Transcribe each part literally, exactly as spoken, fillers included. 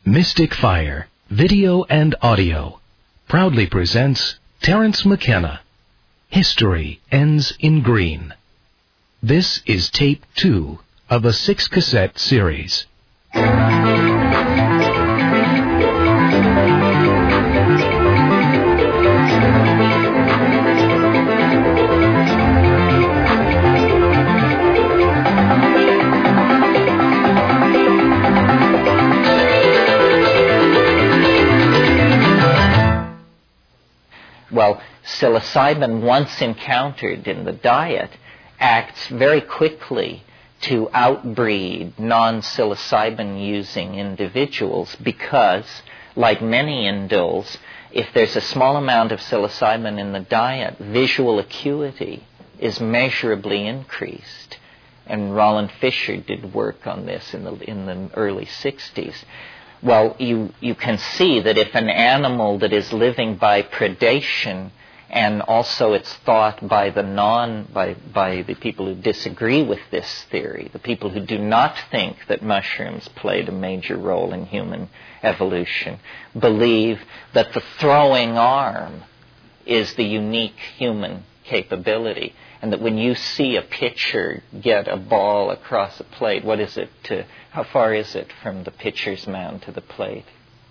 Mystic Fire, Video and Audio, proudly presents Terence McKenna, History Ends in Green. This is tape two of a six-cassette series. Well, psilocybin, once encountered in the diet, acts very quickly to outbreed non-psilocybin-using individuals because, like many indoles, if there's a small amount of psilocybin in the diet, visual acuity is measurably increased. And Roland Fisher did work on this in the, in the early sixties. Well, you, you can see that if an animal that is living by predation, and also it's thought by the non, by, by the people who disagree with this theory, the people who do not think that mushrooms played a major role in human evolution, believe that the throwing arm is the unique human capability, and that when you see a pitcher get a ball across a plate, what is it to, how far is it from the pitcher's mound to the plate?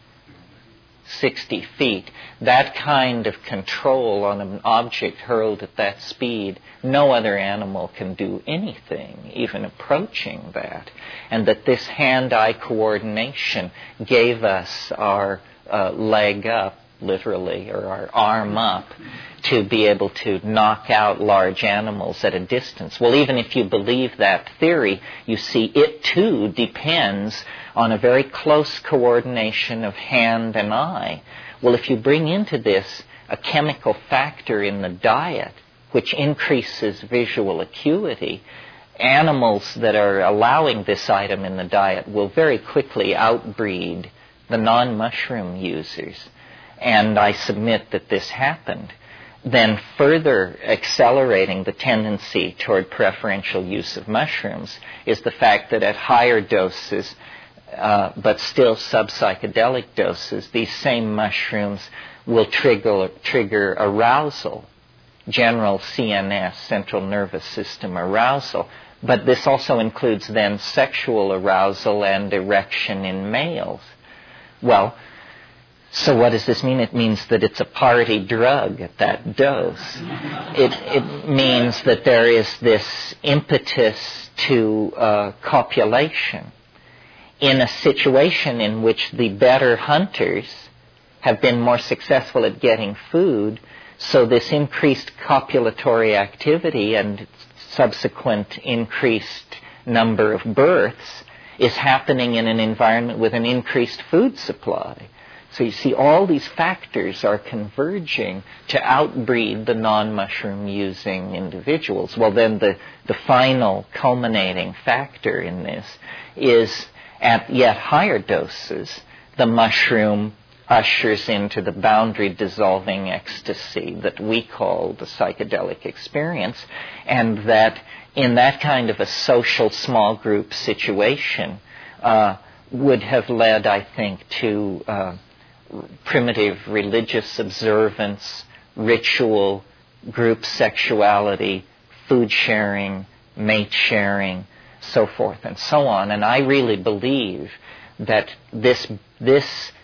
sixty feet. That kind of control on an object hurled at that speed, no other animal can do anything, even approaching that. And that this hand-eye coordination gave us our uh, leg up, literally, or our arm up, to be able to knock out large animals at a distance. Well, even if you believe that theory, you see it too depends on a very close coordination of hand and eye. Well, if you bring into this a chemical factor in the diet, which increases visual acuity, animals that are allowing this item in the diet will very quickly outbreed the non-mushroom users. And I submit that this happened. Then further accelerating the tendency toward preferential use of mushrooms is the fact that at higher doses, uh, but still sub-psychedelic doses, these same mushrooms will trigger, trigger arousal, general C N S, central nervous system arousal. But this also includes then sexual arousal and erection in males. Well, so what does this mean? It means that it's a party drug at that dose. It, it means that there is this impetus to uh, copulation in a situation in which the better hunters have been more successful at getting food. So this increased copulatory activity and subsequent increased number of births is happening in an environment with an increased food supply. So you see, all these factors are converging to outbreed the non-mushroom using individuals. Well, then the, the final culminating factor in this is at yet higher doses, the mushroom ushers into the boundary dissolving ecstasy that we call the psychedelic experience, and that in that kind of a social small group situation uh, would have led, I think, to uh, primitive religious observance, ritual, group sexuality, food sharing, mate sharing, so forth and so on. And I really believe that this this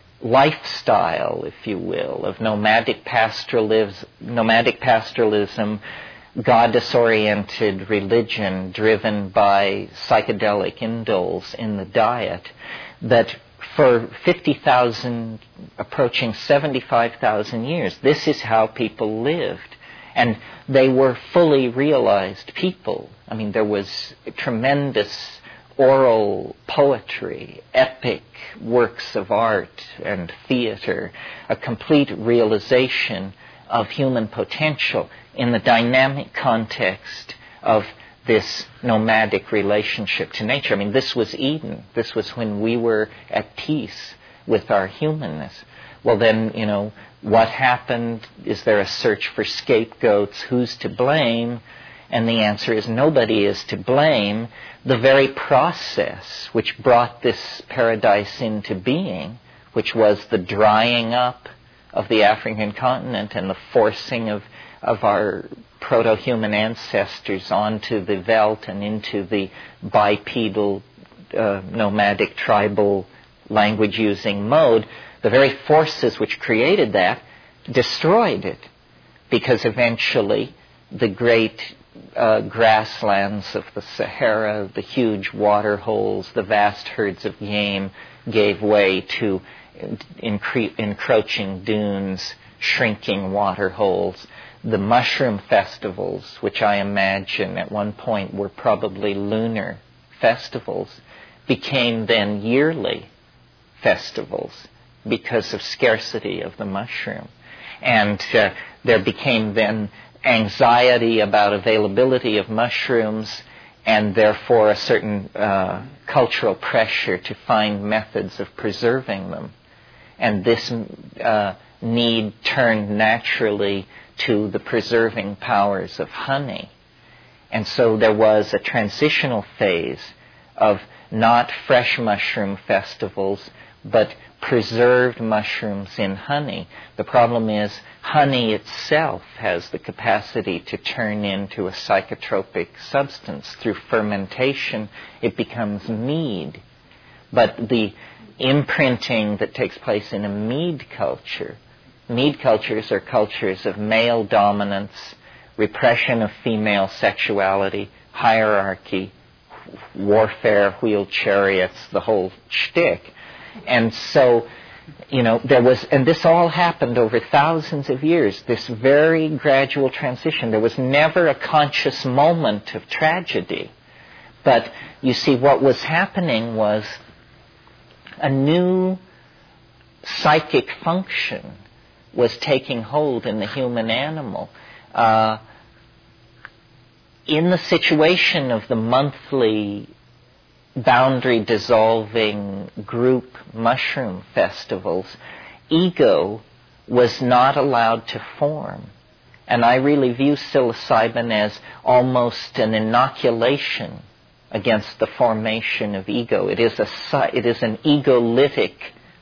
lifestyle, if you will, of nomadic pastoralism, nomadic pastoralism, goddess-oriented religion driven by psychedelic indoles in the diet, that for fifty thousand, approaching seventy-five thousand years, this is how people lived. And they were fully realized people. I mean, there was tremendous oral poetry, epic works of art and theater, a complete realization of human potential in the dynamic context of this nomadic relationship to nature. I mean, this was Eden. This was when we were at peace with our humanness. Well, then, you know, what happened? Is there a search for scapegoats? Who's to blame? And the answer is nobody is to blame. The very process which brought this paradise into being, which was the drying up of the African continent and the forcing of, of our proto-human ancestors onto the veldt and into the bipedal, uh, nomadic, tribal language-using mode, the very forces which created that destroyed it, because eventually the great uh, grasslands of the Sahara, the huge water holes, the vast herds of game gave way to encre- encroaching dunes, shrinking water holes. The mushroom festivals, which I imagine at one point were probably lunar festivals, became then yearly festivals because of scarcity of the mushroom. And uh, there became then anxiety about availability of mushrooms, and therefore a certain uh, cultural pressure to find methods of preserving them. And this uh, need turned naturally to the preserving powers of honey. And so there was a transitional phase of not fresh mushroom festivals, but preserved mushrooms in honey. The problem is honey itself has the capacity to turn into a psychotropic substance. Through fermentation, it becomes mead. But the imprinting that takes place in a mead culture, mead cultures are cultures of male dominance, repression of female sexuality, hierarchy, warfare, wheeled chariots, the whole shtick. And so, you know, there was, and this all happened over thousands of years, this very gradual transition. There was never a conscious moment of tragedy. But you see, what was happening was a new psychic function was taking hold in the human animal. Uh, in the situation of the monthly boundary dissolving group mushroom festivals, ego was not allowed to form. And I really view psilocybin as almost an inoculation against the formation of ego. It is a it is an egolytic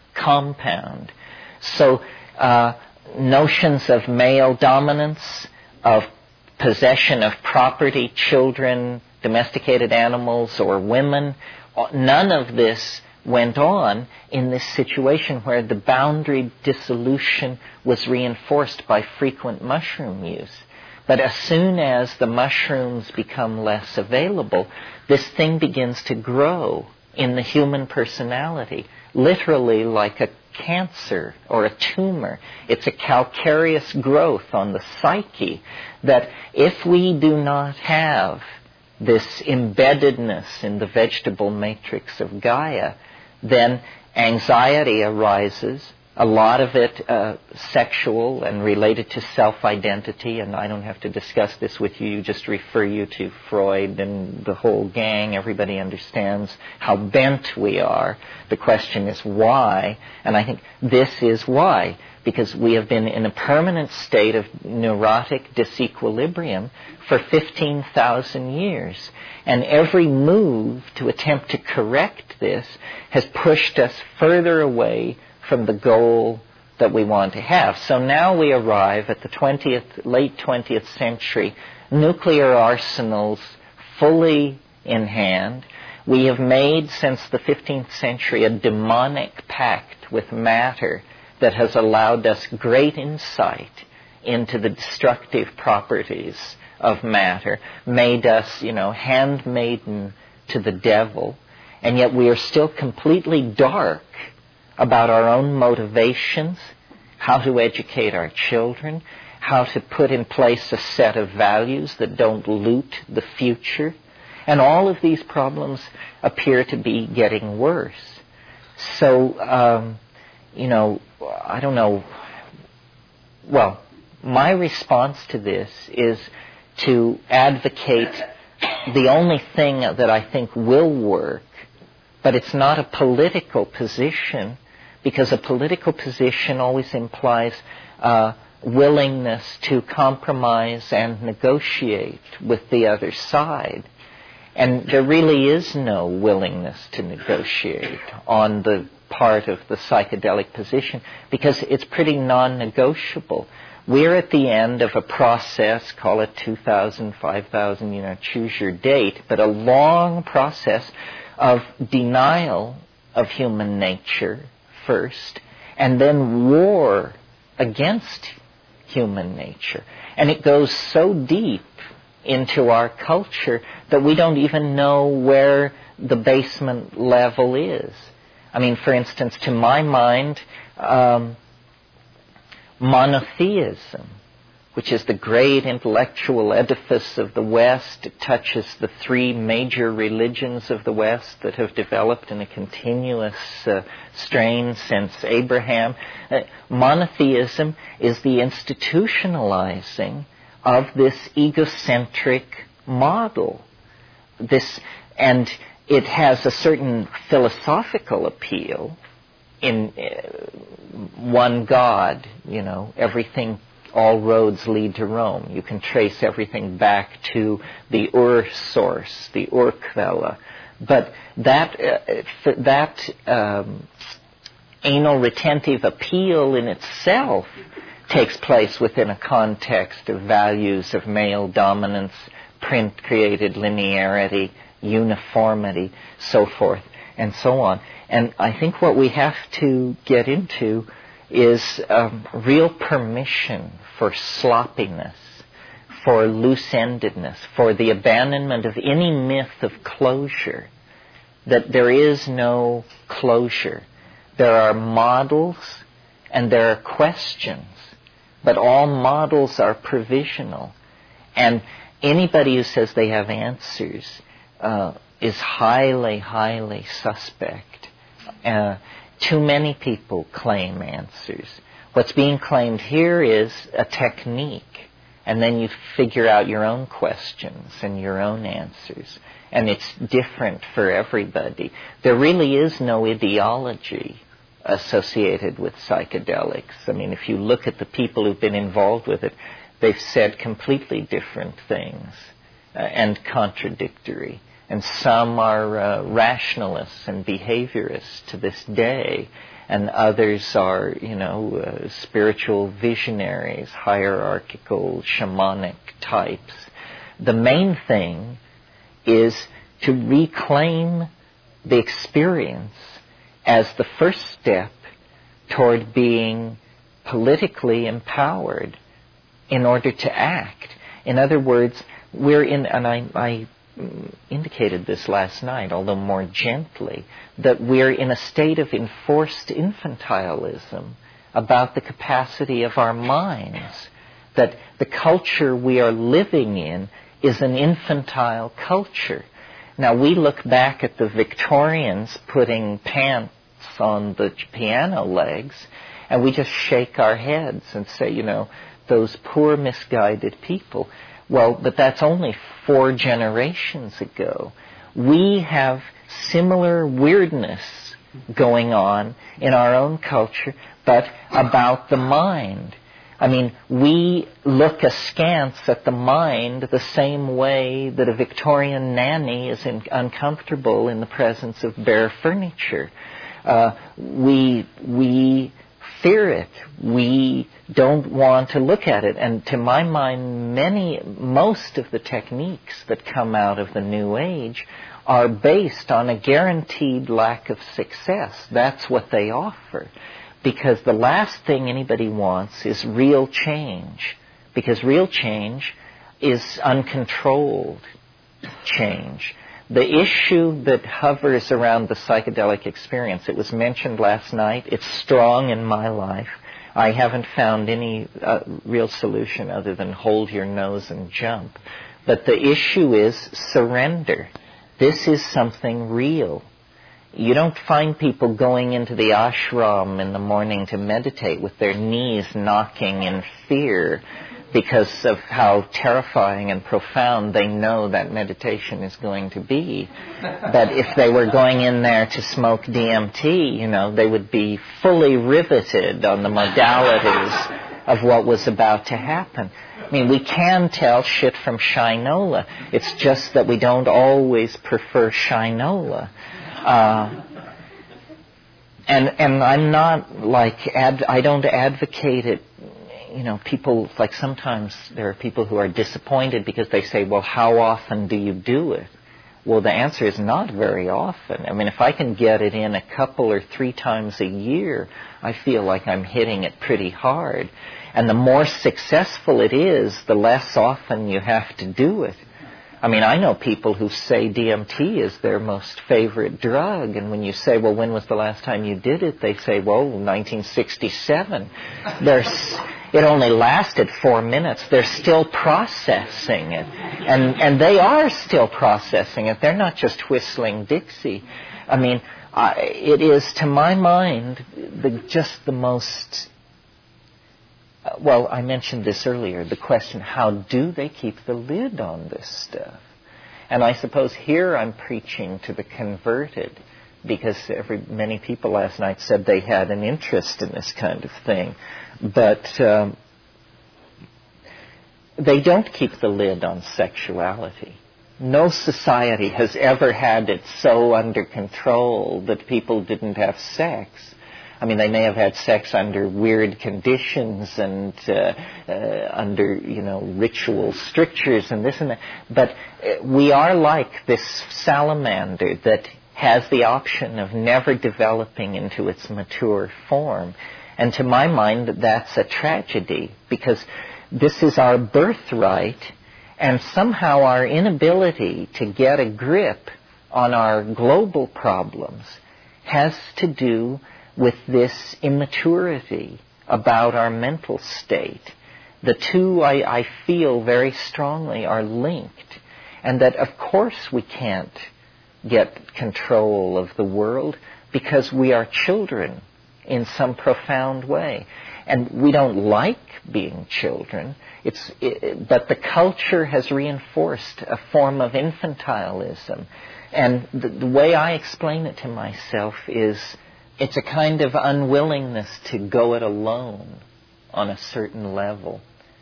compound. So uh, notions of male dominance, of possession of property, children, domesticated animals, or women, none of this went on in this situation where the boundary dissolution was reinforced by frequent mushroom use. But as soon as the mushrooms become less available, this thing begins to grow in the human personality, literally like a cancer or a tumor. It's a calcareous growth on the psyche that if we do not have this embeddedness in the vegetable matrix of Gaia, then anxiety arises, a lot of it uh, sexual and related to self-identity, and I don't have to discuss this with you, you just refer you to Freud and the whole gang. Everybody understands how bent we are. The question is why, and I think this is why, because we have been in a permanent state of neurotic disequilibrium for fifteen thousand years. And every move to attempt to correct this has pushed us further away from the goal that we want to have. So now we arrive at the twentieth, late twentieth century, nuclear arsenals fully in hand. We have made, since the fifteenth century, a demonic pact with matter that has allowed us great insight into the destructive properties of matter, made us, you know, handmaiden to the devil, and yet we are still completely dark about our own motivations, how to educate our children, how to put in place a set of values that don't loot the future. And all of these problems appear to be getting worse. So, um, you know, I don't know. Well, my response to this is to advocate the only thing that I think will work, but it's not a political position, because a political position always implies uh, willingness to compromise and negotiate with the other side. And there really is no willingness to negotiate on the part of the psychedelic position because it's pretty non-negotiable. We're at the end of a process, call it two thousand, five thousand, you know, choose your date, but a long process of denial of human nature first, and then war against human nature. And it goes so deep into our culture that we don't even know where the basement level is. I mean, for instance, to my mind, um, monotheism, which is the great intellectual edifice of the West. It touches the three major religions of the West that have developed in a continuous uh, strain since Abraham. Uh, monotheism is the institutionalizing of this egocentric model. This, and it has a certain philosophical appeal in uh, one God, you know, everything, all roads lead to Rome. You can trace everything back to the Ur source, the Ur-Quelle. But that, uh, that um, anal retentive appeal in itself takes place within a context of values of male dominance, print-created linearity, uniformity, so forth, and so on. And I think what we have to get into is um, real permission for sloppiness, for loose-endedness, for the abandonment of any myth of closure, that there is no closure. There are models and there are questions, but all models are provisional. And anybody who says they have answers uh, is highly, highly suspect. Uh, too many people claim answers. What's being claimed here is a technique, and then you figure out your own questions and your own answers. And it's different for everybody. There really is no ideology associated with psychedelics. I mean, if you look at the people who've been involved with it, they've said completely different things uh, and contradictory. And some are uh, rationalists and behaviorists to this day, and others are, you know, uh, spiritual visionaries, hierarchical, shamanic types. The main thing is to reclaim the experience as the first step toward being politically empowered in order to act. In other words, we're in, and I, I indicated this last night, although more gently, that we're in a state of enforced infantilism about the capacity of our minds, that the culture we are living in is an infantile culture. Now, we look back at the Victorians putting pants on the piano legs, and we just shake our heads and say, you know, those poor misguided people. Well, but that's only four generations ago. We have similar weirdness going on in our own culture, but about the mind. I mean, we look askance at the mind the same way that a Victorian nanny is in, uncomfortable in the presence of bare furniture. Uh, we we fear it. We don't want to look at it. And to my mind, many, most of the techniques that come out of the New Age are based on a guaranteed lack of success. That's what they offer. Because the last thing anybody wants is real change. Because real change is uncontrolled change. The issue that hovers around the psychedelic experience, it was mentioned last night, it's strong in my life. I haven't found any uh, real solution other than hold your nose and jump. But the issue is surrender. This is something real. You don't find people going into the ashram in the morning to meditate with their knees knocking in fear because of how terrifying and profound they know that meditation is going to be. But if they were going in there to smoke D M T, you know, they would be fully riveted on the modalities of what was about to happen. I mean, we can tell shit from Shinola. It's just that we don't always prefer Shinola. Uh, and and I'm not like, ad, I don't advocate it. You know, people, like sometimes there are people who are disappointed because they say, well, how often do you do it? Well, the answer is not very often. I mean, if I can get it in a couple or three times a year, I feel like I'm hitting it pretty hard. And the more successful it is, the less often you have to do it. I mean, I know people who say D M T is their most favorite drug, and when you say, well, when was the last time you did it? They say, well, nineteen sixty-seven. There's... It only lasted four minutes. They're still processing it. And and they are still processing it. They're not just whistling Dixie. I mean, uh, it is, to my mind, the, just the most... Uh, well, I mentioned this earlier, the question, how do they keep the lid on this stuff? And I suppose here I'm preaching to the converted, because every, many people last night said they had an interest in this kind of thing. But um, they don't keep the lid on sexuality. No society has ever had it so under control that people didn't have sex. I mean, they may have had sex under weird conditions and uh, uh, under, you know, ritual strictures and this and that. But we are like this salamander that has the option of never developing into its mature form. And to my mind, that's a tragedy, because this is our birthright, and somehow our inability to get a grip on our global problems has to do with this immaturity about our mental state. The two, I, I feel very strongly, are linked, and that, of course, we can't get control of the world because we are children in some profound way. And we don't like being children, it's, it, but the culture has reinforced a form of infantilism. And the, the way I explain it to myself is it's a kind of unwillingness to go it alone on a certain level.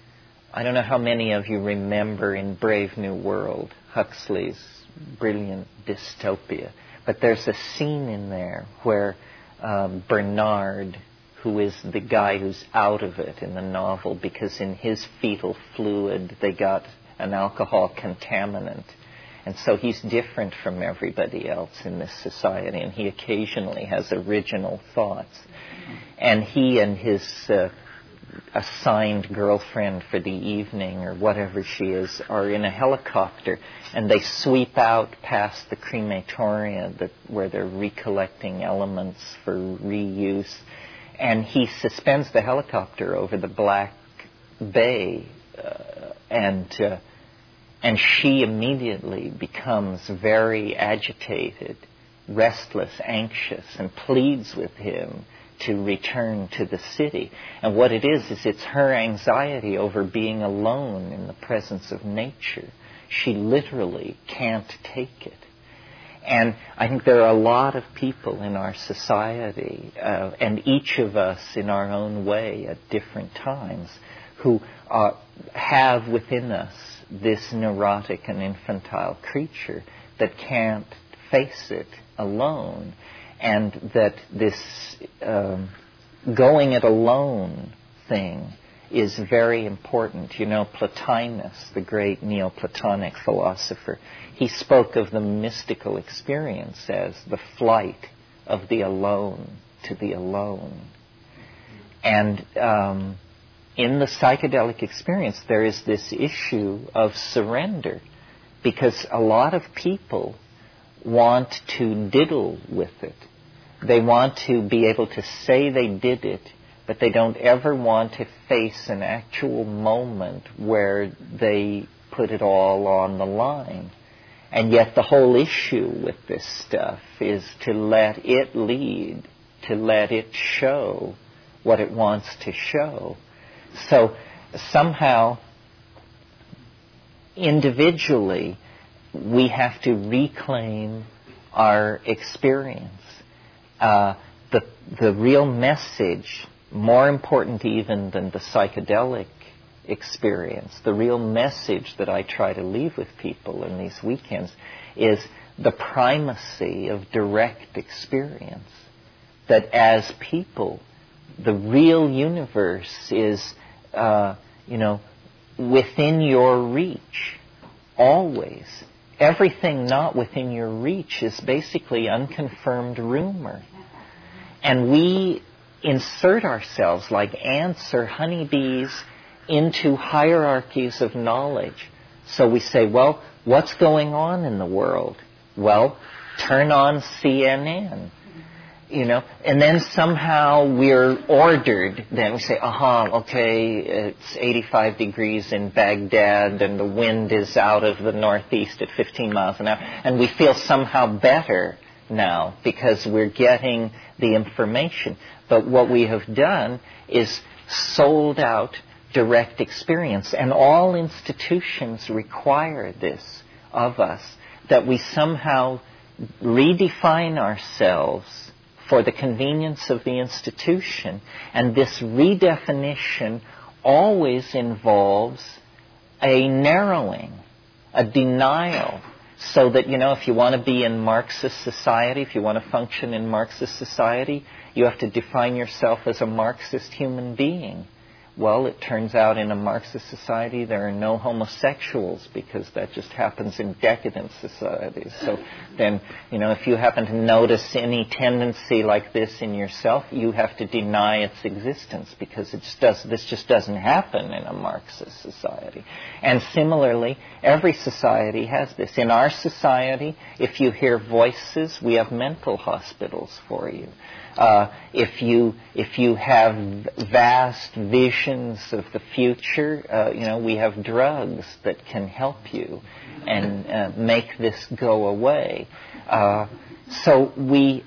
I don't know how many of you remember in Brave New World, Huxley's brilliant dystopia, but there's a scene in there where Um, Bernard, who is the guy who's out of it in the novel, because in his fetal fluid they got an alcohol contaminant. And so he's different from everybody else in this society, and he occasionally has original thoughts. And he and his uh, assigned girlfriend for the evening, or whatever she is, are in a helicopter, and they sweep out past the crematoria that, where they're recollecting elements for reuse. And he suspends the helicopter over the Black Bay, uh, and uh, and she immediately becomes very agitated, restless, anxious, and pleads with him to return to the city. And what it is, is it's her anxiety over being alone in the presence of nature. She literally can't take it. And I think there are a lot of people in our society, uh, and each of us in our own way at different times, who uh, have within us this neurotic and infantile creature that can't face it alone. And that this um, going it alone thing is very important. You know, Plotinus, the great Neoplatonic philosopher, he spoke of the mystical experience as the flight of the alone to the alone. And um, in the psychedelic experience, there is this issue of surrender, because a lot of people want to diddle with it. They want to be able to say they did it, but they don't ever want to face an actual moment where they put it all on the line. And yet the whole issue with this stuff is to let it lead, to let it show what it wants to show. So somehow, individually, we have to reclaim our experience. Uh, the the real message more important even than the psychedelic experience, the real message that I try to leave with people in these weekends is the primacy of direct experience. That as people, the real universe is, uh, you know, within your reach, always. Everything not within your reach is basically unconfirmed rumor. And we insert ourselves like ants or honeybees into hierarchies of knowledge. So we say, well, what's going on in the world? Well, turn on C N N. You know, and then somehow we're ordered. Then we say, aha, okay, it's eighty-five degrees in Baghdad and the wind is out of the northeast at fifteen miles an hour. And we feel somehow better now because we're getting the information. But what we have done is sold out direct experience. And all institutions require this of us, that we somehow redefine ourselves for the convenience of the institution. And this redefinition always involves a narrowing, a denial, so that, you know, if you want to be in Marxist society, if you want to function in Marxist society, you have to define yourself as a Marxist human being. Well, it turns out in a Marxist society there are no homosexuals because that just happens in decadent societies. So then, you know, if you happen to notice any tendency like this in yourself, you have to deny its existence because it just does, this just doesn't happen in a Marxist society. And similarly, every society has this. In our society, if you hear voices, we have mental hospitals for you. Uh, if you if you have vast visions of the future, uh, you know, we have drugs that can help you and uh, make this go away. Uh, so we,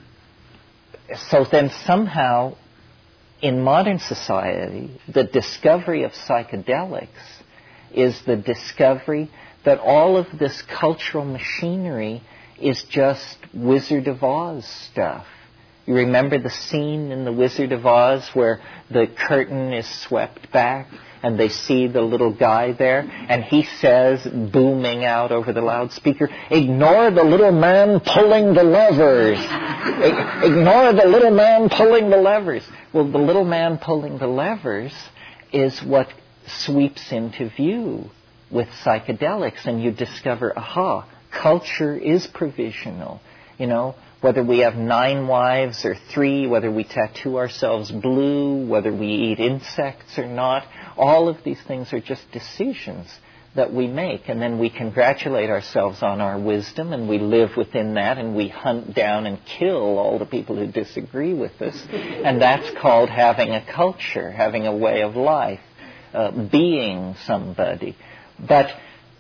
so then somehow, in modern society, the discovery of psychedelics is the discovery that all of this cultural machinery is just Wizard of Oz stuff. You remember the scene in The Wizard of Oz where the curtain is swept back and they see the little guy there and he says, booming out over the loudspeaker, "Ignore the little man pulling the levers. Ignore the little man pulling the levers." Well, the little man pulling the levers is what sweeps into view with psychedelics, and you discover, aha, culture is provisional. You know, whether we have nine wives or three, whether we tattoo ourselves blue, whether we eat insects or not, all of these things are just decisions that we make. And then we congratulate ourselves on our wisdom, and we live within that, and we hunt down and kill all the people who disagree with us. And that's called having a culture, having a way of life, uh, being somebody. But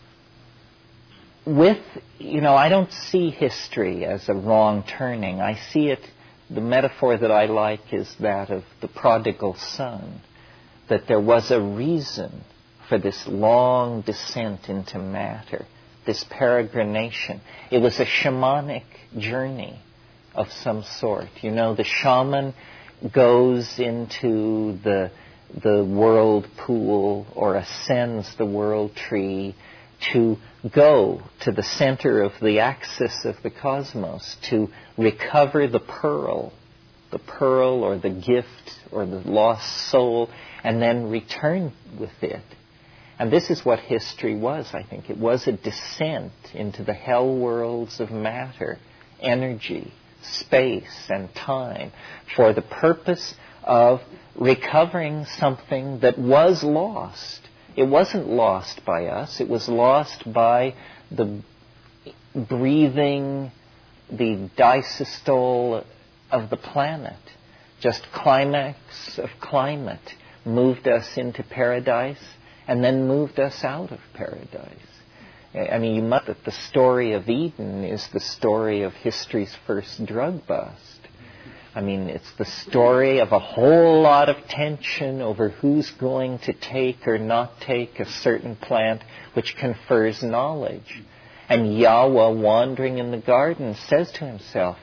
with, you know, I don't see history as a wrong turning. I see it, the metaphor that I like is that of the prodigal son, that there was a reason for this long descent into matter, this peregrination. It was a shamanic journey of some sort. You know, the shaman goes into the the world pool or ascends the world tree to go to the center of the axis of the cosmos, to recover the pearl, the pearl or the gift or the lost soul, and then return with it. And this is what history was, I think. It was a descent into the hell worlds of matter, energy, space, and time, for the purpose of recovering something that was lost. It wasn't lost by us. It was lost by the breathing, the disystole of the planet. Just climax of climate moved us into paradise and then moved us out of paradise. I mean, you must that the story of Eden is the story of history's first drug bust. I mean, it's the story of a whole lot of tension over who's going to take or not take a certain plant which confers knowledge. And Yahweh, wandering in the garden, says to himself,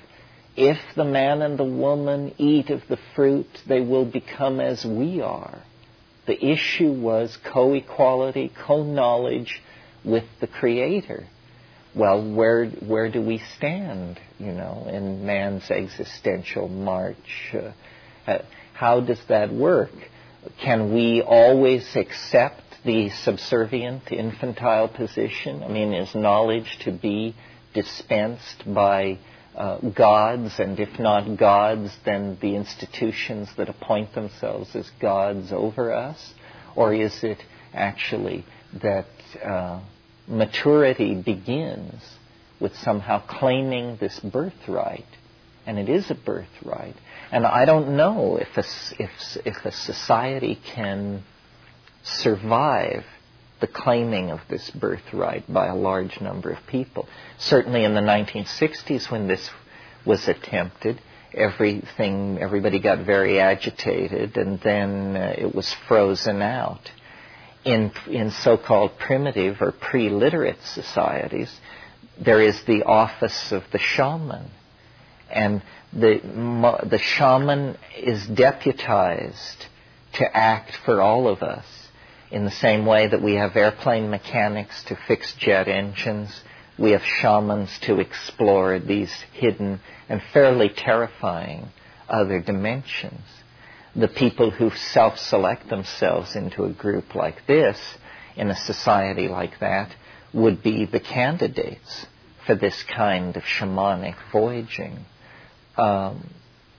if the man and the woman eat of the fruit, they will become as we are. The issue was co-equality, co-knowledge with the Creator. Well, where where do we stand, you know, in man's existential march? Uh, how does that work? Can we always accept the subservient, infantile position? I mean, is knowledge to be dispensed by uh, gods, and if not gods, then the institutions that appoint themselves as gods over us? Or is it actually that uh, maturity begins with somehow claiming this birthright? And it is a birthright. And I don't know if a, if, if a society can survive the claiming of this birthright by a large number of people. Certainly in the nineteen sixties, when this was attempted, everything, everybody got very agitated, and then uh, it was frozen out. In, in so-called primitive or pre-literate societies, there is the office of the shaman. And the, the shaman is deputized to act for all of us in the same way that we have airplane mechanics to fix jet engines. We have shamans to explore these hidden and fairly terrifying other dimensions. The people who self-select themselves into a group like this, in a society like that, would be the candidates for this kind of shamanic voyaging. Um,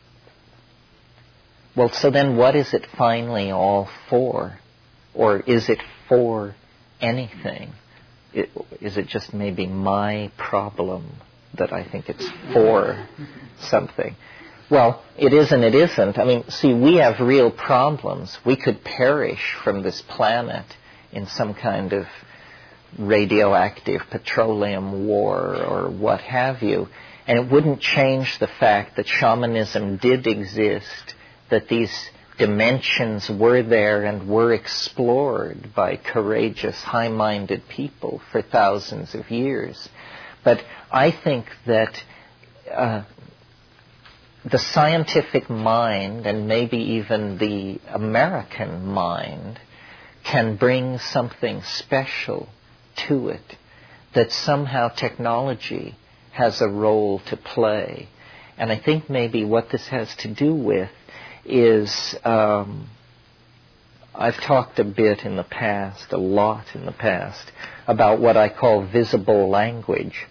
well, so then what is it finally all for? Or is it for anything? It, is it just maybe my problem that I think it's for something? Well, it is and it isn't. I mean, see, we have real problems. We could perish from this planet in some kind of radioactive petroleum war or what have you, and it wouldn't change the fact that shamanism did exist, that these dimensions were there and were explored by courageous, high-minded people for thousands of years. But I think that uh, the scientific mind, and maybe even the American mind, can bring something special to it, that somehow technology has a role to play. And I think maybe what this has to do with is, um, I've talked a bit in the past, a lot in the past, about what I call visible language.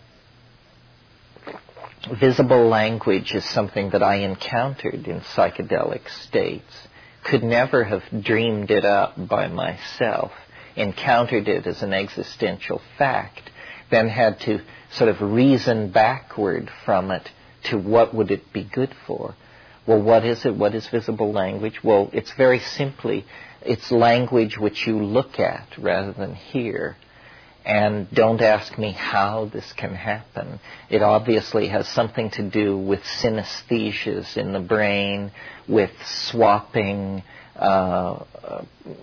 Visible language is something that I encountered in psychedelic states. Could never have dreamed it up by myself. Encountered it as an existential fact. Then had to sort of reason backward from it to what would it be good for. Well, what is it? What is visible language? Well, it's very simply, it's language which you look at rather than hear. And don't ask me how this can happen. It obviously has something to do with synesthesias in the brain, with swapping uh, uh,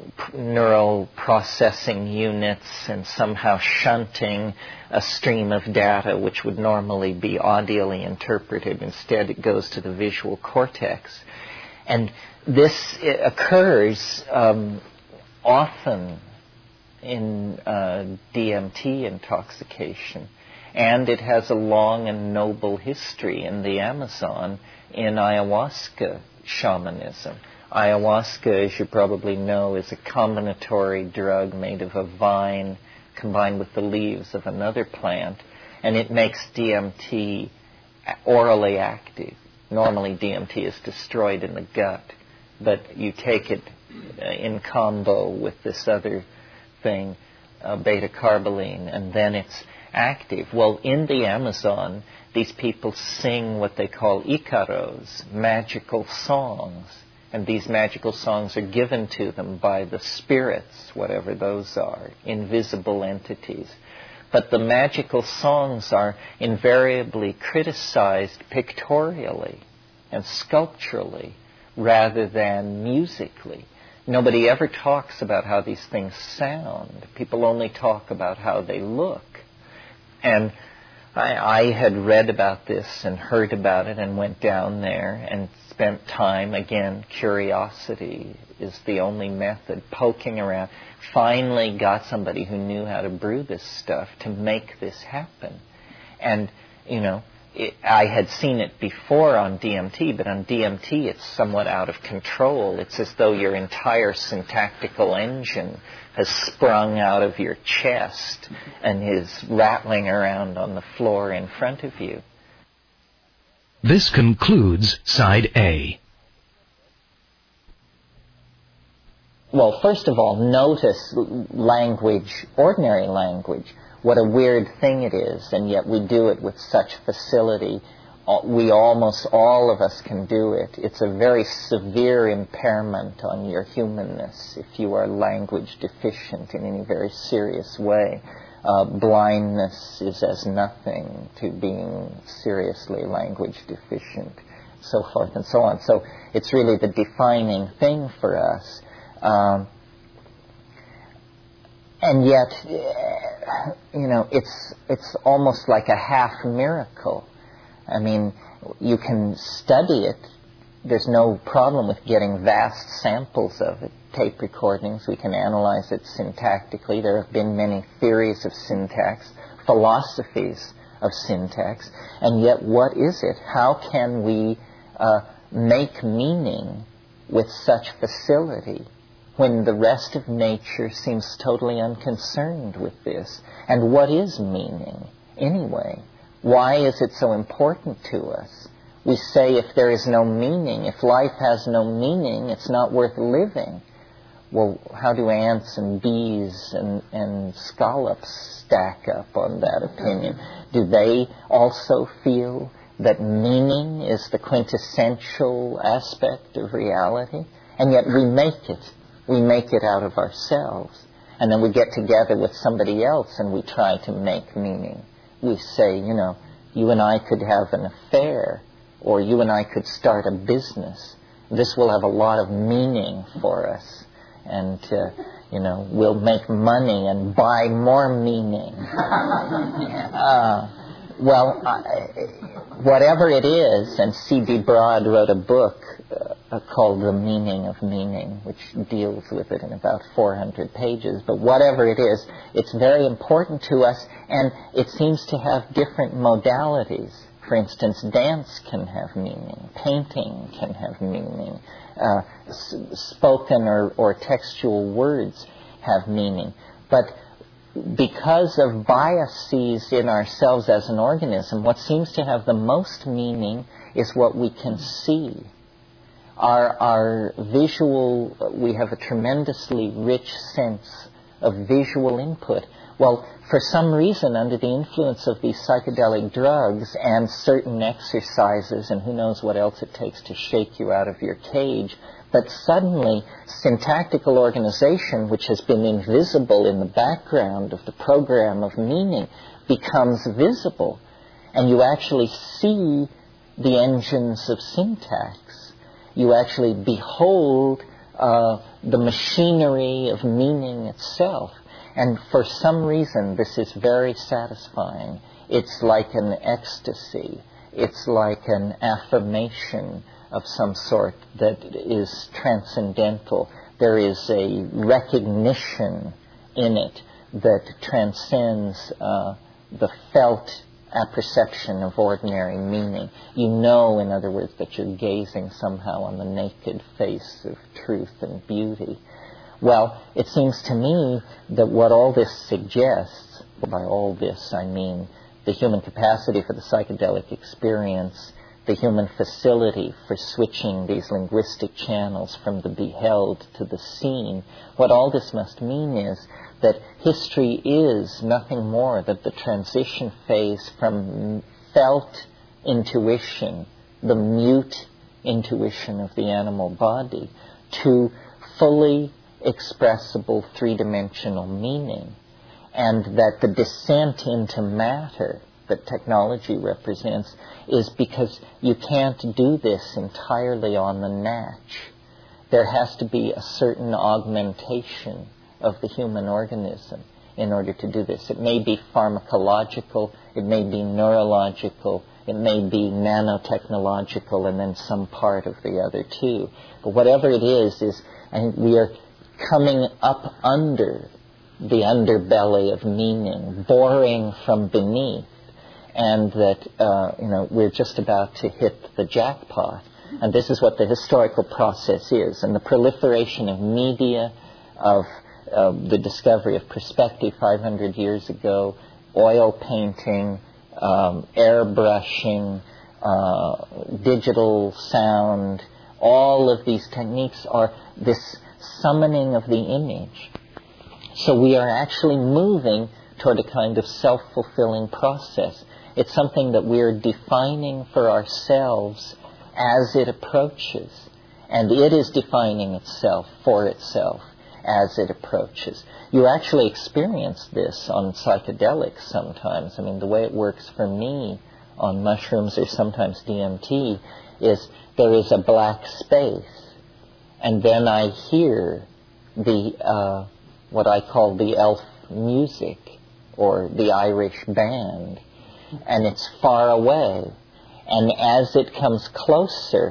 neural processing units and somehow shunting a stream of data which would normally be audially interpreted. Instead, it goes to the visual cortex. And this occurs um, often in uh, D M T intoxication. And it has a long and noble history in the Amazon in ayahuasca shamanism. Ayahuasca, as you probably know, is a combinatory drug made of a vine combined with the leaves of another plant, and it makes D M T orally active. Normally D M T is destroyed in the gut, but you take it in combo with this other thing, uh, beta-carboline, and then it's active. Well, in the Amazon, these people sing what they call icaros, magical songs. And these magical songs are given to them by the spirits, whatever those are, invisible entities. But the magical songs are invariably criticized pictorially and sculpturally rather than musically. Nobody ever talks about how these things sound. People only talk about how they look. And I, I had read about this and heard about it and went down there and spent time. Again, curiosity is the only method, poking around. Finally got somebody who knew how to brew this stuff to make this happen. And, you know, it, I had seen it before on D M T, but on D M T it's somewhat out of control. It's as though your entire syntactical engine has sprung out of your chest and is rattling around on the floor in front of you. This concludes Side A. Well, first of all, notice language, ordinary language, what a weird thing it is, and yet we do it with such facility. We almost all of us can do it. It's a very severe impairment on your humanness if you are language deficient in any very serious way. Uh, blindness is as nothing to being seriously language deficient, so forth and so on. So it's really the defining thing for us. Um, and yet, you know, it's it's almost like a half miracle. I mean, you can study it. There's no problem with getting vast samples of it, tape recordings. We can analyze it syntactically. There have been many theories of syntax, philosophies of syntax. And yet, what is it? How can we uh, make meaning with such facility when the rest of nature seems totally unconcerned with this? And what is meaning, anyway? Why is it so important to us? We say if there is no meaning, if life has no meaning, it's not worth living. Well, how do ants and bees and, and scallops stack up on that opinion? Do they also feel that meaning is the quintessential aspect of reality? And yet we make it. We make it out of ourselves. And then we get together with somebody else and we try to make meaning. We say, you know, you and I could have an affair, or you and I could start a business. This will have a lot of meaning for us. And, uh, you know, we'll make money and buy more meaning. uh, well, I, whatever it is, and C B Broad wrote a book uh, called The Meaning of Meaning, which deals with it in about four hundred pages. But whatever it is, it's very important to us, and it seems to have different modalities. For instance, dance can have meaning, painting can have meaning, uh, s- spoken or, or textual words have meaning. But because of biases in ourselves as an organism, what seems to have the most meaning is what we can see. Our, our visual, we have a tremendously rich sense of visual input. Well, for some reason, under the influence of these psychedelic drugs and certain exercises, and who knows what else it takes to shake you out of your cage, but suddenly syntactical organization, which has been invisible in the background of the program of meaning, becomes visible. And you actually see the engines of syntax. You actually behold uh, the machinery of meaning itself. And for some reason, this is very satisfying. It's like an ecstasy. It's like an affirmation of some sort that is transcendental. There is a recognition in it that transcends uh, the felt apperception of ordinary meaning. You know, in other words, that you're gazing somehow on the naked face of truth and beauty. Well, it seems to me that what all this suggests, by all this I mean the human capacity for the psychedelic experience, the human facility for switching these linguistic channels from the beheld to the seen, what all this must mean is that history is nothing more than the transition phase from felt intuition, the mute intuition of the animal body, to fully expressible three-dimensional meaning, and that the descent into matter that technology represents is because you can't do this entirely on the natch. There has to be a certain augmentation of the human organism in order to do this. It may be pharmacological, it may be neurological, it may be nanotechnological, and then some part of the other too. But whatever it is, is I think we are coming up under the underbelly of meaning, boring from beneath, and that uh, you know we're just about to hit the jackpot. And this is what the historical process is. And the proliferation of media, of uh, the discovery of perspective five hundred years ago, oil painting, um, airbrushing, uh, digital sound, all of these techniques are this summoning of the image. So we are actually moving toward a kind of self-fulfilling process. It's something that we're defining for ourselves as it approaches. And it is defining itself for itself as it approaches. You actually experience this on psychedelics sometimes. I mean, the way it works for me on mushrooms or sometimes D M T is there is a black space, and then I hear the uh, what I call the elf music or the Irish band, and it's far away. And as it comes closer,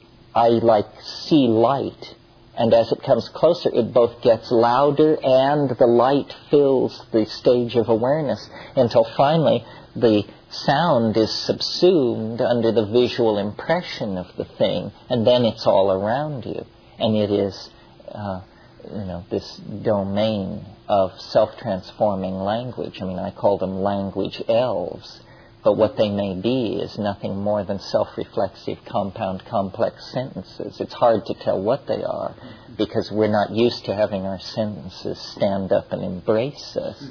I like see light. And as it comes closer, it both gets louder and the light fills the stage of awareness until finally the sound is subsumed under the visual impression of the thing, and then it's all around you. And it is, uh, you know, this domain of self-transforming language. I mean, I call them language elves. But what they may be is nothing more than self-reflexive, compound, complex sentences. It's hard to tell what they are because we're not used to having our sentences stand up and embrace us.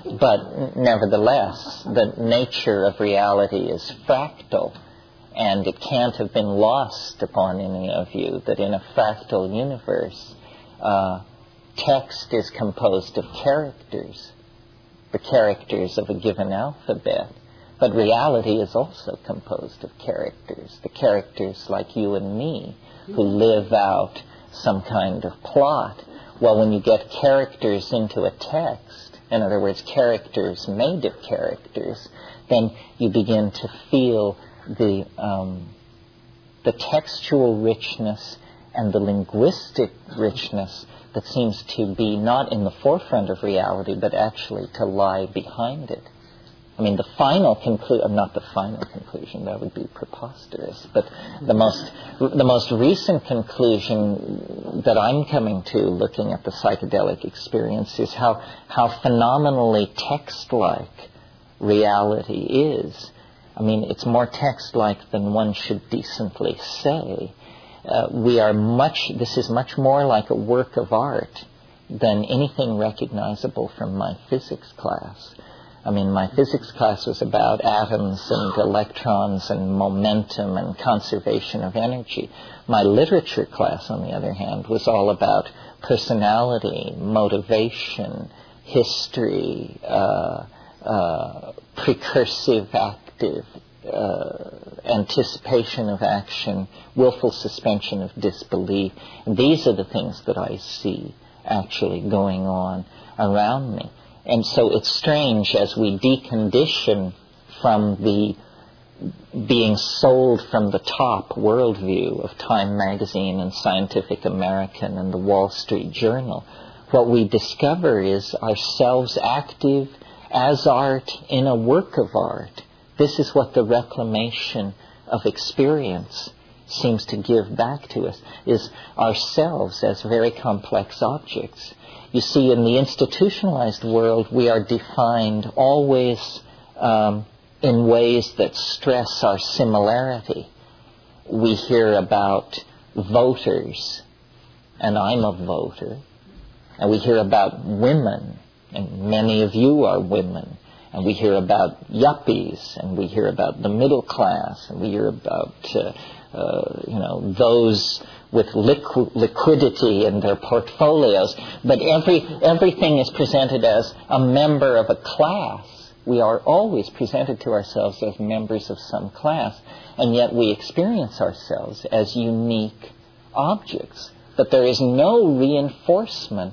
But nevertheless, the nature of reality is fractal, and it can't have been lost upon any of you that in a fractal universe, uh, text is composed of characters, the characters of a given alphabet. But reality is also composed of characters, the characters like you and me who live out some kind of plot. Well, when you get characters into a text, in other words, characters made of characters, then you begin to feel the um, the textual richness and the linguistic richness that seems to be not in the forefront of reality, but actually to lie behind it. I mean, the final conclusion, not the final conclusion, that would be preposterous, but the most the most recent conclusion that I'm coming to looking at the psychedelic experience is how, how phenomenally text-like reality is. I mean, it's more text-like than one should decently say. Uh, we are much, this is much more like a work of art than anything recognizable from my physics class. I mean, my physics class was about atoms and electrons and momentum and conservation of energy. My literature class, on the other hand, was all about personality, motivation, history, uh, uh, precursive active, uh, anticipation of action, willful suspension of disbelief. And these are the things that I see actually going on around me. And so it's strange as we decondition from the being sold from the top worldview of Time magazine and Scientific American and the Wall Street Journal. What we discover is ourselves active as art in a work of art. This is what the reclamation of experience seems to give back to us, is ourselves as very complex objects. You see, in the institutionalized world, we are defined always um, in ways that stress our similarity. We hear about voters, and I'm a voter. And we hear about women, and many of you are women. And we hear about yuppies, and we hear about the middle class, and we hear about, uh, uh, you know, those with liqu- liquidity in their portfolios. But every everything is presented as a member of a class. We are always presented to ourselves as members of some class, and yet we experience ourselves as unique objects. But there is no reinforcement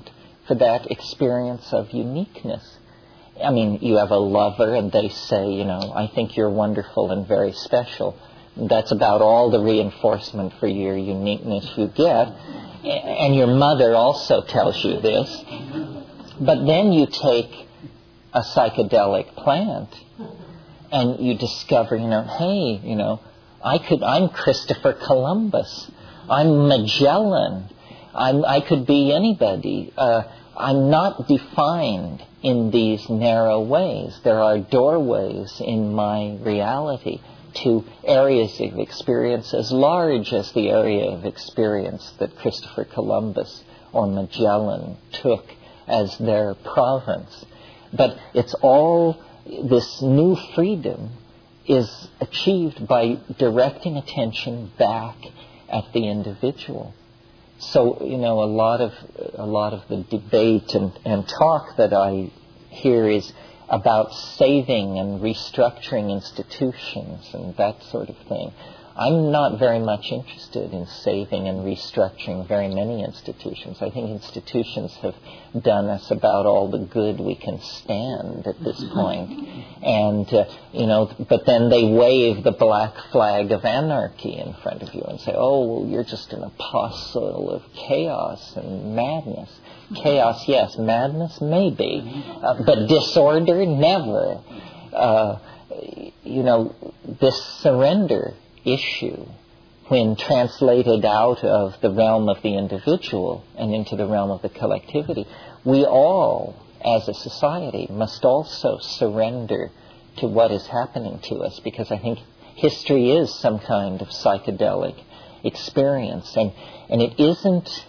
for that experience of uniqueness. I mean, you have a lover and they say, you know, I think you're wonderful and very special. That's about all the reinforcement for your uniqueness you get. And your mother also tells you this. But then you take a psychedelic plant and you discover, you know, hey, you know, I could, I'm Christopher Columbus. I'm Magellan. I'm, I could be anybody. Uh, I'm not defined in these narrow ways. There are doorways in my reality to areas of experience as large as the area of experience that Christopher Columbus or Magellan took as their province. But it's all, this new freedom is achieved by directing attention back at the individual. So, you know, a lot of a lot of the debate and, and talk that I hear is about saving and restructuring institutions and that sort of thing. I'm not very much interested in saving and restructuring very many institutions. I think institutions have done us about all the good we can stand at this point. And, uh, you know, but then they wave the black flag of anarchy in front of you and say, oh, well, you're just an apostle of chaos and madness. Chaos, yes. Madness, maybe. Uh, but disorder, never. Uh, you know, this surrender issue, when translated out of the realm of the individual and into the realm of the collectivity, we all, as a society, must also surrender to what is happening to us, because I think history is some kind of psychedelic experience, and, and it isn't,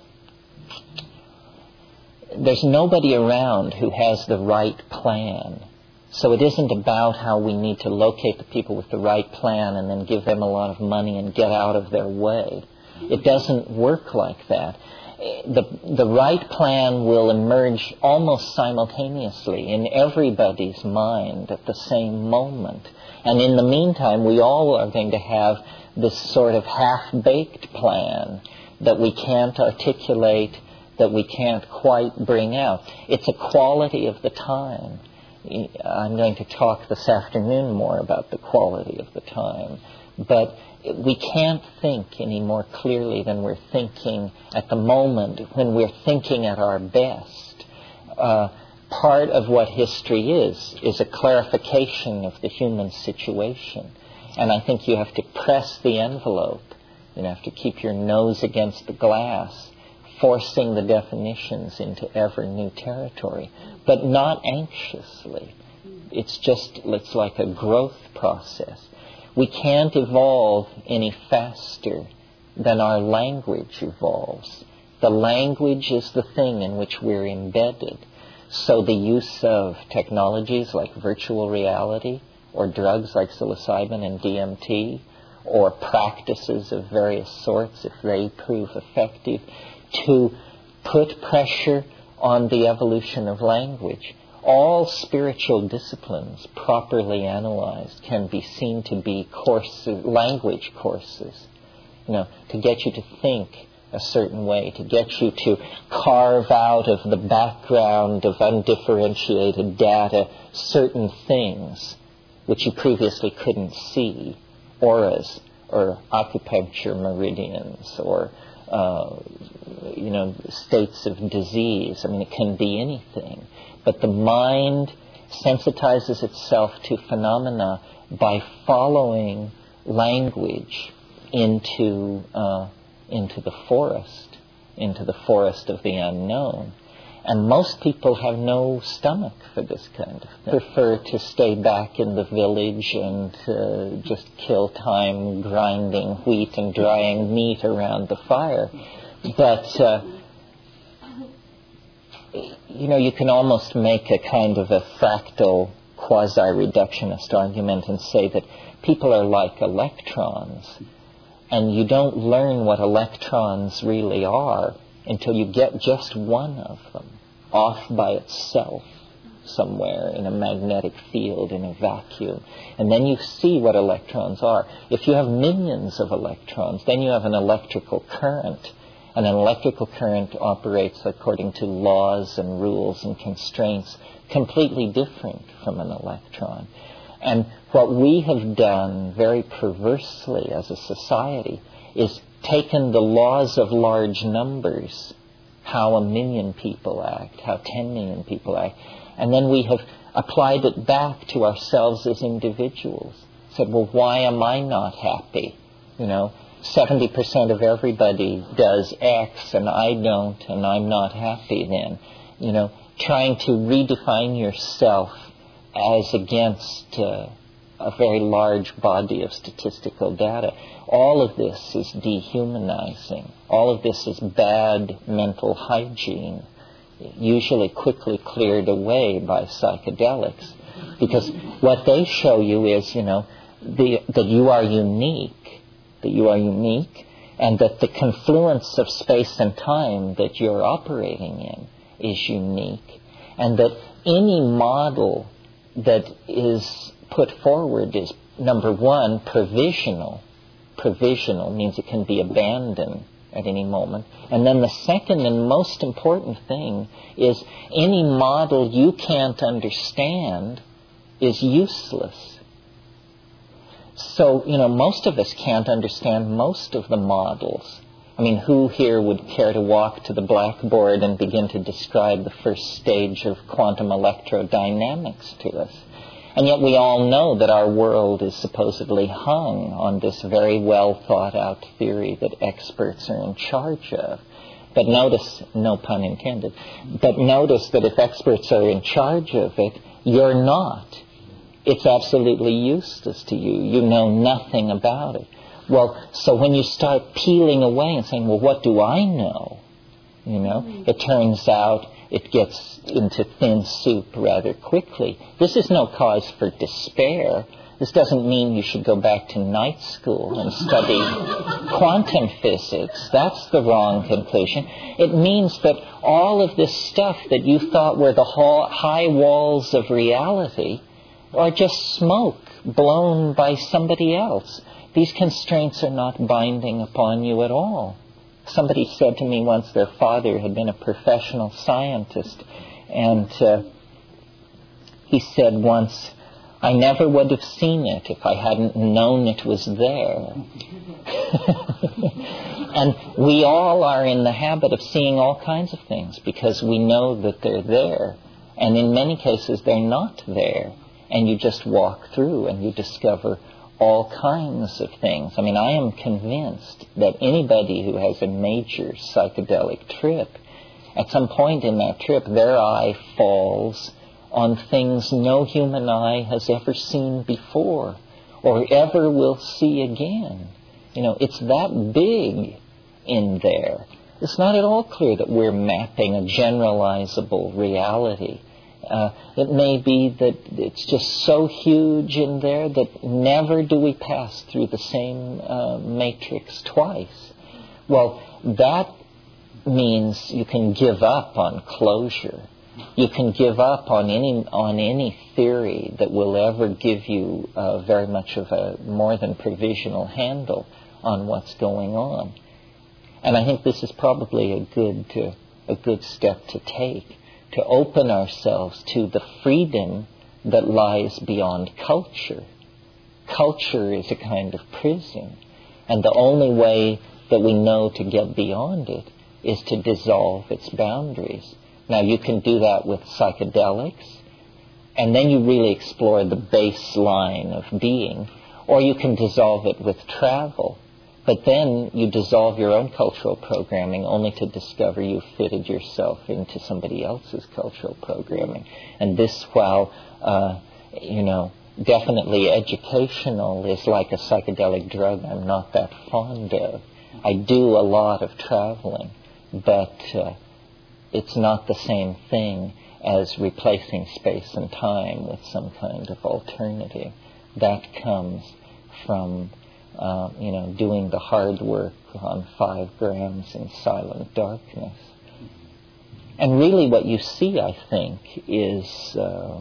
there's nobody around who has the right plan. So it isn't about how we need to locate the people with the right plan and then give them a lot of money and get out of their way. It doesn't work like that. The, the right plan will emerge almost simultaneously in everybody's mind at the same moment. And in the meantime, we all are going to have this sort of half-baked plan that we can't articulate, that we can't quite bring out. It's a quality of the time. I'm going to talk this afternoon more about the quality of the time. But we can't think any more clearly than we're thinking at the moment when we're thinking at our best. Uh, part of what history is, is a clarification of the human situation. And I think you have to press the envelope. You have to keep your nose against the glass, forcing the definitions into ever new territory, but not anxiously. It's just, it's like a growth process. We can't evolve any faster than our language evolves. The language is the thing in which we're embedded. So the use of technologies like virtual reality, or drugs like psilocybin and D M T, or practices of various sorts, if they prove effective, to put pressure on the evolution of language. All spiritual disciplines, properly analyzed, can be seen to be courses, language courses, you know, to get you to think a certain way, to get you to carve out of the background of undifferentiated data certain things which you previously couldn't see, auras or acupuncture meridians or Uh, you know, states of disease. I mean, it can be anything. But the mind sensitizes itself to phenomena by following language into uh, into the forest, into the forest of the unknown. And most people have no stomach for this kind of thing. Prefer to stay back in the village and uh, just kill time grinding wheat and drying meat around the fire. But, uh, you know, you can almost make a kind of a fractal quasi-reductionist argument and say that people are like electrons. And you don't learn what electrons really are until you get just one of them off by itself somewhere in a magnetic field, in a vacuum. And then you see what electrons are. If you have millions of electrons, then you have an electrical current. And an electrical current operates according to laws and rules and constraints completely different from an electron. And what we have done very perversely as a society is taken the laws of large numbers, how a million people act, how ten million people act, and then we have applied it back to ourselves as individuals. Said, well, why am I not happy? You know, seventy percent of everybody does X and I don't, and I'm not happy then. You know, trying to redefine yourself as against uh, a very large body of statistical data. All of this is dehumanizing. All of this is bad mental hygiene, usually quickly cleared away by psychedelics. Because what they show you is, you know, the, that you are unique, that you are unique, and that the confluence of space and time that you're operating in is unique, and that any model that is put forward is, number one, provisional. Provisional means it can be abandoned at any moment. And then the second and most important thing is any model you can't understand is useless. So, you know, most of us can't understand most of the models. I mean, who here would care to walk to the blackboard and begin to describe the first stage of quantum electrodynamics to us? And yet we all know that our world is supposedly hung on this very well thought out theory that experts are in charge of. But notice, no pun intended, but notice that if experts are in charge of it, you're not. It's absolutely useless to you. You know nothing about it. Well, so when you start peeling away and saying, well, what do I know? You know, it turns out it gets into thin soup rather quickly. This is no cause for despair. This doesn't mean you should go back to night school and study quantum physics. That's the wrong conclusion. It means that all of this stuff that you thought were the high walls of reality are just smoke blown by somebody else. These constraints are not binding upon you at all. Somebody said to me once their father had been a professional scientist, and uh, he said once, I never would have seen it if I hadn't known it was there. And we all are in the habit of seeing all kinds of things because we know that they're there. And in many cases, they're not there. And you just walk through and you discover all kinds of things. I mean, I am convinced that anybody who has a major psychedelic trip, at some point in that trip, their eye falls on things no human eye has ever seen before or ever will see again. You know, it's that big in there. It's not at all clear that we're mapping a generalizable reality. Uh, it may be that it's just so huge in there that never do we pass through the same uh, matrix twice. Well, that means you can give up on closure. You can give up on any on any theory that will ever give you uh, very much of a more than provisional handle on what's going on. And I think this is probably a good uh, a good step to take, to open ourselves to the freedom that lies beyond culture. Culture is a kind of prison, and the only way that we know to get beyond it is to dissolve its boundaries. Now, you can do that with psychedelics, and then you really explore the baseline of being, or you can dissolve it with travel. But then you dissolve your own cultural programming only to discover you've fitted yourself into somebody else's cultural programming. And this, while, uh, you know, definitely educational, is like a psychedelic drug I'm not that fond of. I do a lot of traveling, but uh, it's not the same thing as replacing space and time with some kind of alternative. That comes from Uh, you know, doing the hard work on five grams in silent darkness. And really what you see, I think, is uh,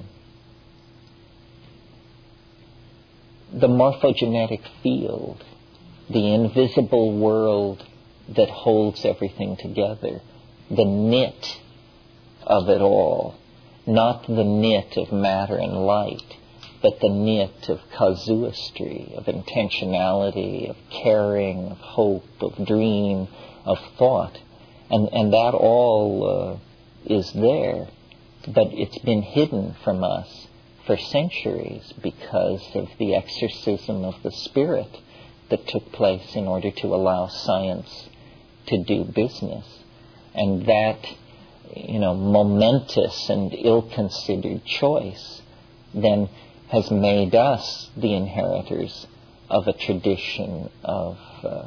the morphogenetic field, the invisible world that holds everything together, the knit of it all, not the knit of matter and light, but the knit of casuistry, of intentionality, of caring, of hope, of dream, of thought. And, and that all uh, is there, but it's been hidden from us for centuries because of the exorcism of the spirit that took place in order to allow science to do business. And that, you know, momentous and ill-considered choice then has made us the inheritors of a tradition of uh,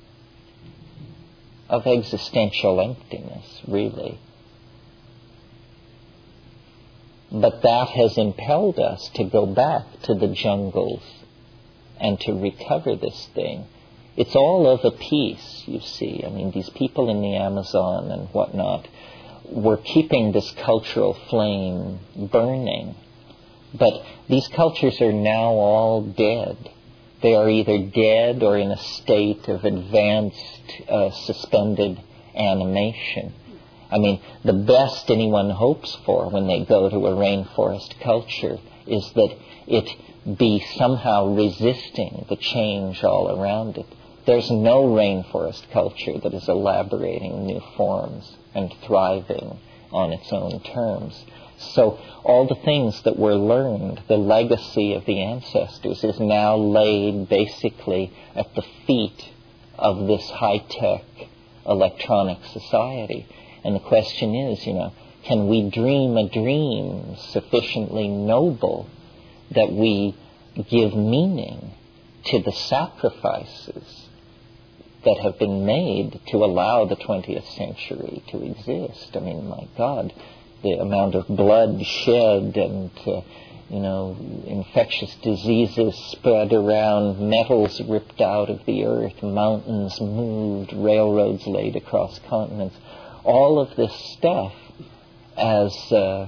of existential emptiness, really. But that has impelled us to go back to the jungles and to recover this thing. It's all of a piece, you see. I mean, these people in the Amazon and whatnot were keeping this cultural flame burning. But these cultures are now all dead. They are either dead or in a state of advanced, uh, suspended animation. I mean, the best anyone hopes for when they go to a rainforest culture is that it be somehow resisting the change all around it. There's no rainforest culture that is elaborating new forms and thriving on its own terms. So all the things that were learned, the legacy of the ancestors, is now laid basically at the feet of this high-tech electronic society. And the question is, you know, can we dream a dream sufficiently noble that we give meaning to the sacrifices that have been made to allow the twentieth century to exist? I mean, my God, the amount of blood shed and, uh, you know, infectious diseases spread around, metals ripped out of the earth, mountains moved, railroads laid across continents. All of this stuff as uh,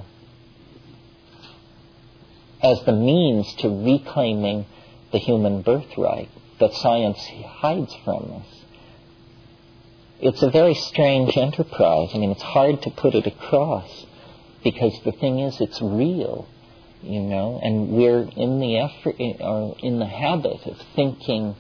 as the means to reclaiming the human birthright that science hides from us. It's a very strange enterprise. I mean, it's hard to put it across because the thing is, it's real, you know, and we're in the effort or in the habit of thinking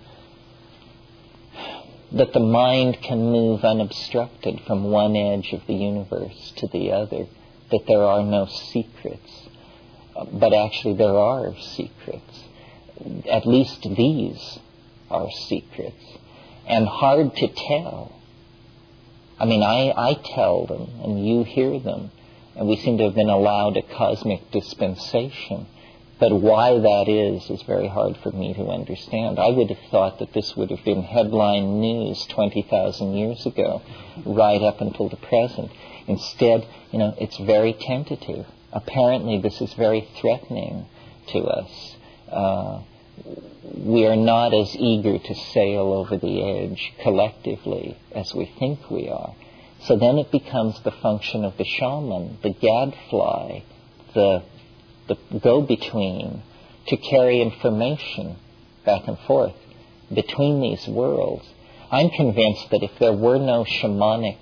that the mind can move unobstructed from one edge of the universe to the other, that there are no secrets. But actually there are secrets. At least these are secrets. And hard to tell. I mean, I, I tell them, and you hear them, and we seem to have been allowed a cosmic dispensation. But why that is, is very hard for me to understand. I would have thought that this would have been headline news twenty thousand years ago, right up until the present. Instead, you know, it's very tentative. Apparently, this is very threatening to us. Uh, we are not as eager to sail over the edge collectively as we think we are. So then it becomes the function of the shaman, the gadfly, the the go-between, to carry information back and forth between these worlds. I'm convinced that if there were no shamanic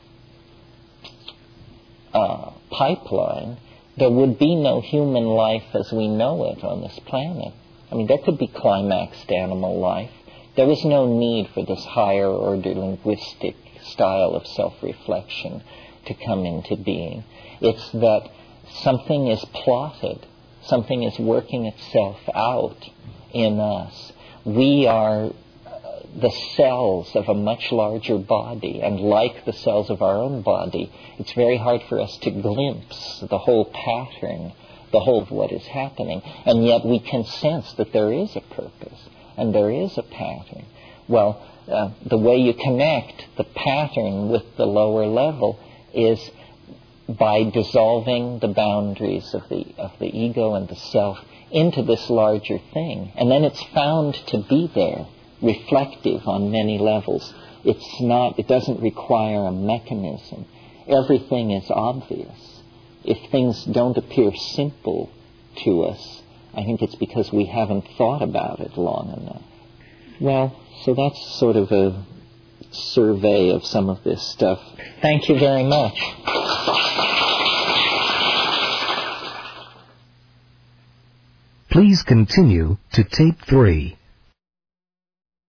uh, pipeline, there would be no human life as we know it on this planet. I mean, there could be climaxed animal life. There was no need for this higher order linguistic style of self-reflection to come into being. It's that something is plotted, something is working itself out in us. We are the cells of a much larger body, and like the cells of our own body, it's very hard for us to glimpse the whole pattern, the whole of what is happening, and yet we can sense that there is a purpose and there is a pattern. Well, uh, the way you connect the pattern with the lower level is by dissolving the boundaries of the of the ego and the self into this larger thing. And then it's found to be there, reflective on many levels. It's not, it doesn't require a mechanism. Everything is obvious. If things don't appear simple to us, I think it's because we haven't thought about it long enough. Well, so that's sort of a survey of some of this stuff. Thank you very much. Please continue to tape three.